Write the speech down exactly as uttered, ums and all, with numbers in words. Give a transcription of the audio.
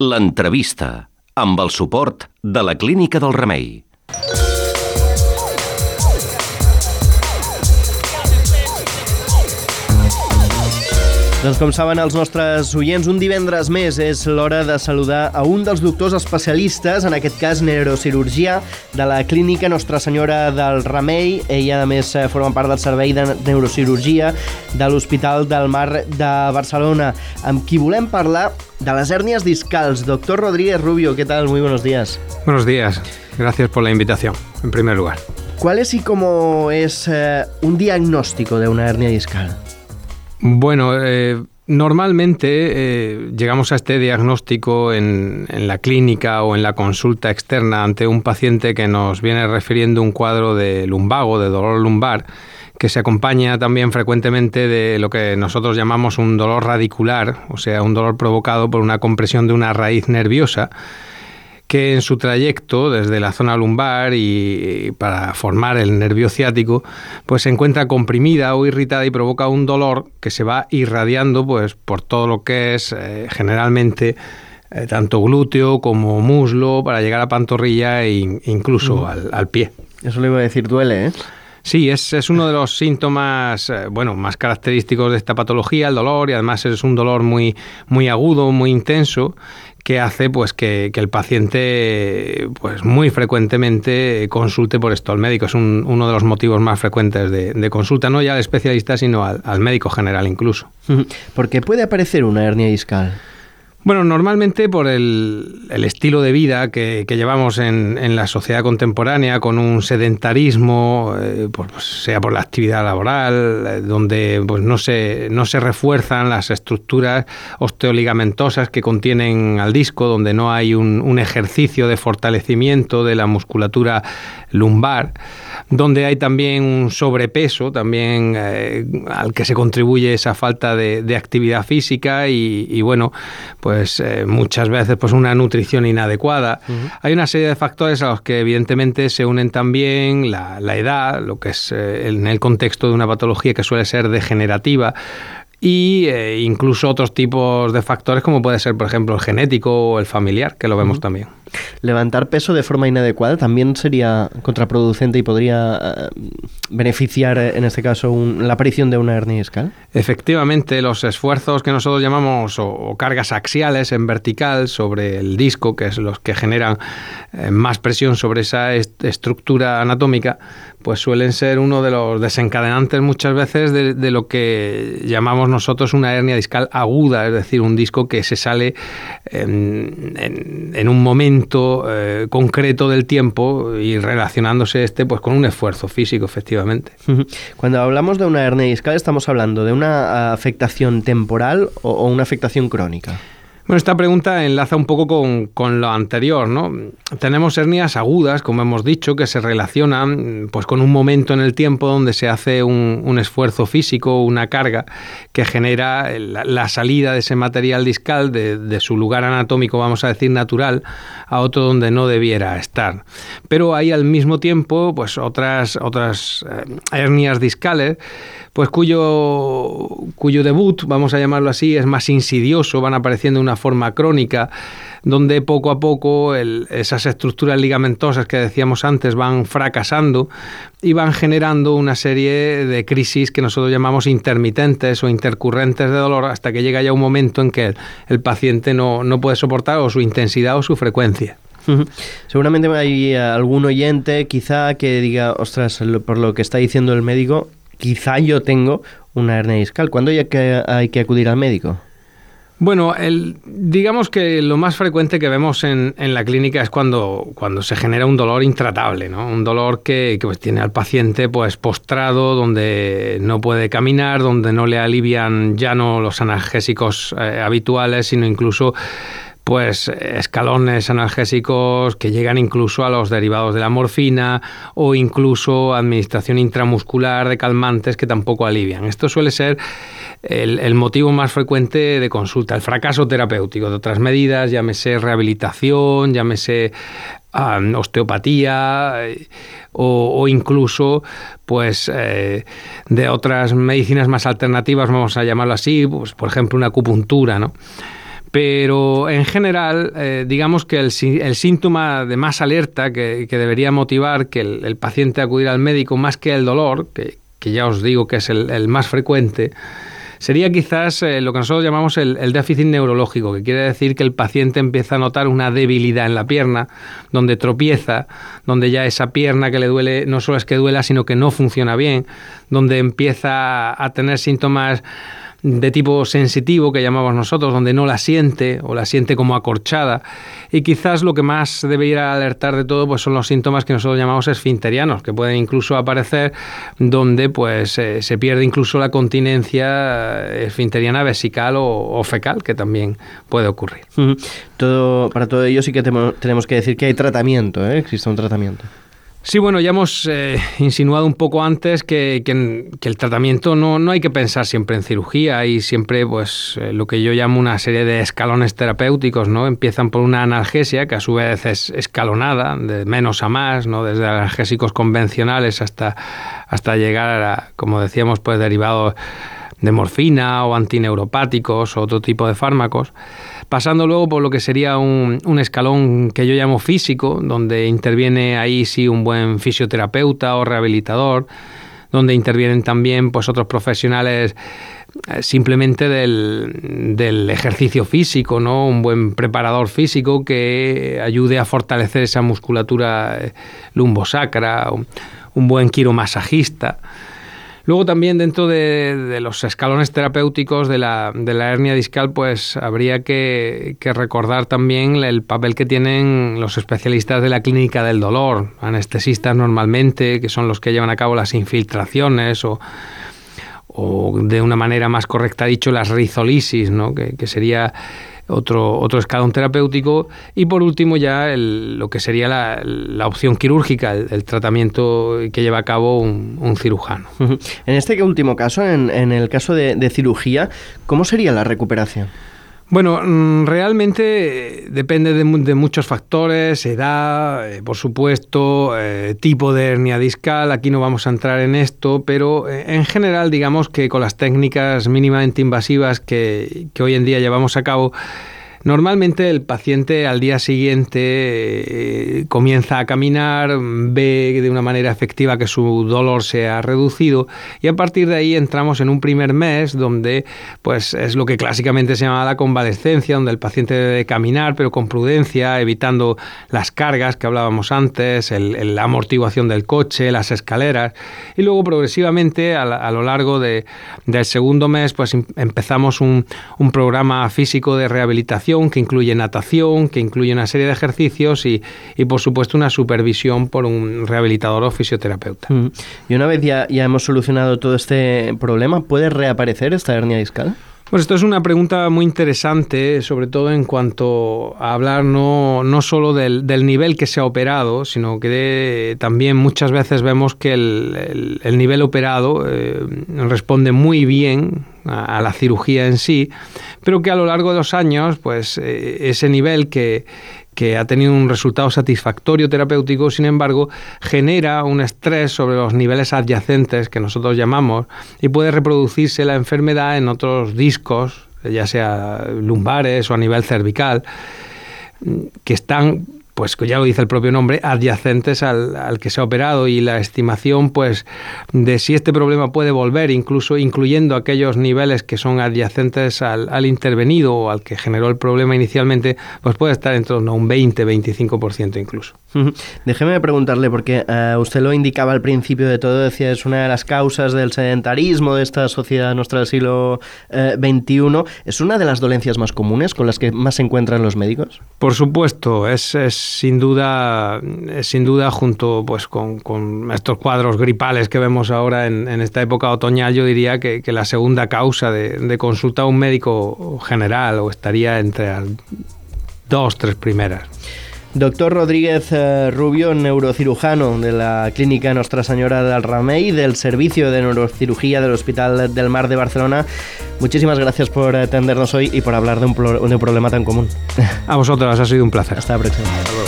L'entrevista, amb el suport de la Clínica del Remei. Doncs com saben els nostres oients, un divendres més és l'hora de saludar a un dels doctors especialistes, en aquest cas neurocirurgià, de la Clínica Nostra Senyora del Remei. Ella, a més, forma part del Servei de Neurocirurgia de l'Hospital del Mar de Barcelona, amb qui volem parlar de les hèrnies discals. Doctor Rodríguez Rubio, ¿qué tal? Muy buenos días. Buenos días. Gracias por la invitación, en primer lugar. ¿Cuál es y cómo es eh, un diagnóstico de una hernia discal? Bueno, eh, normalmente eh, llegamos a este diagnóstico en, en la clínica o en la consulta externa ante un paciente que nos viene refiriendo un cuadro de lumbago, de dolor lumbar, que se acompaña también frecuentemente de lo que nosotros llamamos un dolor radicular, o sea, un dolor provocado por una compresión de una raíz nerviosa, que en su trayecto desde la zona lumbar y para formar el nervio ciático, pues se encuentra comprimida o irritada y provoca un dolor que se va irradiando pues por todo lo que es eh, generalmente eh, tanto glúteo como muslo para llegar a pantorrilla e incluso mm. al, al pie. Eso le iba a decir, duele, ¿eh? Sí, es, es uno de los síntomas eh, bueno, más característicos de esta patología, el dolor, y además es un dolor muy, muy agudo, muy intenso, que hace pues que, que el paciente pues muy frecuentemente consulte por esto al médico. Es un, uno de los motivos más frecuentes de, de consulta, no ya al especialista, sino al, al médico general incluso. ¿Por qué puede aparecer una hernia discal? Bueno, normalmente por el, el estilo de vida que, que llevamos en, en la sociedad contemporánea, con un sedentarismo, eh, pues, sea por la actividad laboral, eh, donde pues, no, se, no se refuerzan las estructuras osteoligamentosas que contienen al disco, donde no hay un, un ejercicio de fortalecimiento de la musculatura lumbar, donde hay también un sobrepeso, también eh, al que se contribuye esa falta de, de actividad física y, y bueno, pues pues eh, muchas veces pues una nutrición inadecuada. Uh-huh. Hay una serie de factores a los que evidentemente se unen también la, la edad, lo que es eh, en el contexto de una patología que suele ser degenerativa, y eh, incluso otros tipos de factores como puede ser, por ejemplo, el genético o el familiar, que lo vemos uh-huh. también. ¿Levantar peso de forma inadecuada también sería contraproducente y podría eh, beneficiar, en este caso, un, la aparición de una hernia discal? Efectivamente, los esfuerzos que nosotros llamamos o, o cargas axiales en vertical sobre el disco, que es los que generan eh, más presión sobre esa est- estructura anatómica, pues suelen ser uno de los desencadenantes muchas veces de, de lo que llamamos nosotros una hernia discal aguda, es decir, un disco que se sale en, en, en un momento Eh, concreto del tiempo y relacionándose este pues con un esfuerzo físico, efectivamente. Cuando hablamos de una hernia discal, ¿estamos hablando de una afectación temporal o, o una afectación crónica? Bueno, esta pregunta enlaza un poco con, con lo anterior, ¿no? Tenemos hernias agudas, como hemos dicho, que se relacionan pues, con un momento en el tiempo donde se hace un, un esfuerzo físico, una carga que genera la, la salida de ese material discal de, de su lugar anatómico, vamos a decir, natural, a otro donde no debiera estar. Pero hay al mismo tiempo pues, otras, otras eh, hernias discales pues cuyo, cuyo debut, vamos a llamarlo así, es más insidioso, van apareciendo de una forma crónica, donde poco a poco el, esas estructuras ligamentosas que decíamos antes van fracasando y van generando una serie de crisis que nosotros llamamos intermitentes o intercurrentes de dolor, hasta que llega ya un momento en que el, el paciente no, no puede soportar o su intensidad o su frecuencia. Uh-huh. Seguramente hay algún oyente quizá que diga, ostras, por lo que está diciendo el médico, quizá yo tengo una hernia discal. ¿Cuándo hay que, hay que acudir al médico? Bueno, el, digamos que lo más frecuente que vemos en, en la clínica es cuando, cuando se genera un dolor intratable, ¿no? Un dolor que, que pues, tiene al paciente pues, postrado, donde no puede caminar, donde no le alivian ya no los analgésicos eh, habituales, sino incluso pues escalones analgésicos que llegan incluso a los derivados de la morfina o incluso administración intramuscular de calmantes que tampoco alivian. Esto suele ser el, el motivo más frecuente de consulta, el fracaso terapéutico de otras medidas, llámese rehabilitación, llámese um, osteopatía eh, o, o incluso pues eh, de otras medicinas más alternativas, vamos a llamarlo así, pues por ejemplo una acupuntura, ¿no? Pero en general, eh, digamos que el, el síntoma de más alerta que, que debería motivar que el, el paciente acudiera al médico más que el dolor, que, que ya os digo que es el, el más frecuente, sería quizás eh, lo que nosotros llamamos el, el déficit neurológico, que quiere decir que el paciente empieza a notar una debilidad en la pierna, donde tropieza, donde ya esa pierna que le duele no solo es que duela, sino que no funciona bien, donde empieza a tener síntomas de tipo sensitivo, que llamamos nosotros, donde no la siente o la siente como acorchada. Y quizás lo que más debería alertar de todo pues son los síntomas que nosotros llamamos esfinterianos, que pueden incluso aparecer donde pues eh, se pierde incluso la continencia esfinteriana vesical o, o fecal, que también puede ocurrir. Uh-huh. Todo, para todo ello sí que temo, tenemos que decir que hay tratamiento, ¿eh? Existe un tratamiento. Sí, bueno, ya hemos eh, insinuado un poco antes que, que, que el tratamiento no, no hay que pensar siempre en cirugía y siempre pues eh, lo que yo llamo una serie de escalones terapéuticos, ¿no? Empiezan por una analgesia que a su vez es escalonada, de menos a más, ¿no? Desde analgésicos convencionales hasta, hasta llegar a, como decíamos, pues derivados de morfina o antineuropáticos o otro tipo de fármacos, pasando luego por lo que sería un, un escalón que yo llamo físico, donde interviene ahí sí un buen fisioterapeuta o rehabilitador, donde intervienen también pues otros profesionales eh, simplemente del, del ejercicio físico, ¿no? Un buen preparador físico que ayude a fortalecer esa musculatura eh, lumbosacra, un, un buen quiromasajista. Luego también dentro de, de los escalones terapéuticos de la, de la hernia discal, pues habría que, que recordar también el papel que tienen los especialistas de la clínica del dolor, anestesistas normalmente, que son los que llevan a cabo las infiltraciones o, o de una manera más correcta dicho, las rizolisis, ¿no? que, que sería Otro, otro escalón terapéutico, y por último ya el, lo que sería la, la opción quirúrgica, el, el tratamiento que lleva a cabo un, un cirujano. Uh-huh. En este último caso, en, en el caso de, de cirugía, ¿cómo sería la recuperación? Bueno, realmente depende de, de muchos factores, edad, eh, por supuesto, eh, tipo de hernia discal, aquí no vamos a entrar en esto, pero eh, en general digamos que con las técnicas mínimamente invasivas que, que hoy en día llevamos a cabo, normalmente el paciente al día siguiente eh, comienza a caminar, ve de una manera efectiva que su dolor se ha reducido, y a partir de ahí entramos en un primer mes donde pues es lo que clásicamente se llama la convalescencia, donde el paciente debe caminar pero con prudencia, evitando las cargas que hablábamos antes, el, el, la amortiguación del coche, las escaleras, y luego progresivamente a, la, a lo largo de, del segundo mes pues empezamos un, un programa físico de rehabilitación que incluye natación, que incluye una serie de ejercicios y, y por supuesto una supervisión por un rehabilitador o fisioterapeuta. Mm. Y una vez ya, ya hemos solucionado todo este problema, ¿puede reaparecer esta hernia discal? Pues esto es una pregunta muy interesante, sobre todo en cuanto a hablar no, no solo del, del nivel que se ha operado, sino que de, también muchas veces vemos que el, el, el nivel operado eh, responde muy bien a, a la cirugía en sí, pero que a lo largo de los años, pues eh, ese nivel que, que ha tenido un resultado satisfactorio terapéutico, sin embargo, genera un estrés sobre los niveles adyacentes que nosotros llamamos, y puede reproducirse la enfermedad en otros discos, ya sea lumbares o a nivel cervical, que están, pues ya lo dice el propio nombre, adyacentes al, al que se ha operado, y la estimación pues de si este problema puede volver, incluso incluyendo aquellos niveles que son adyacentes al, al intervenido o al que generó el problema inicialmente, pues puede estar en torno a un veinte a veinticinco por ciento incluso. Déjeme preguntarle, porque uh, usted lo indicaba al principio de todo, decía, es una de las causas del sedentarismo de esta sociedad nuestra del siglo uh, veintiuno. ¿Es una de las dolencias más comunes con las que más se encuentran los médicos? Por supuesto, es, es sin duda, es sin duda junto pues con, con estos cuadros gripales que vemos ahora en, en esta época otoñal, yo diría que, que la segunda causa de, de consulta a un médico general, o estaría entre las dos, tres primeras. Doctor Rodríguez eh, Rubio, neurocirujano de la Clínica Nostra Senyora del Remei, del Servicio de Neurocirugía del Hospital del Mar de Barcelona. Muchísimas gracias por atendernos hoy y por hablar de un, pro- de un problema tan común. A vosotros, ha sido un placer. Hasta la próxima.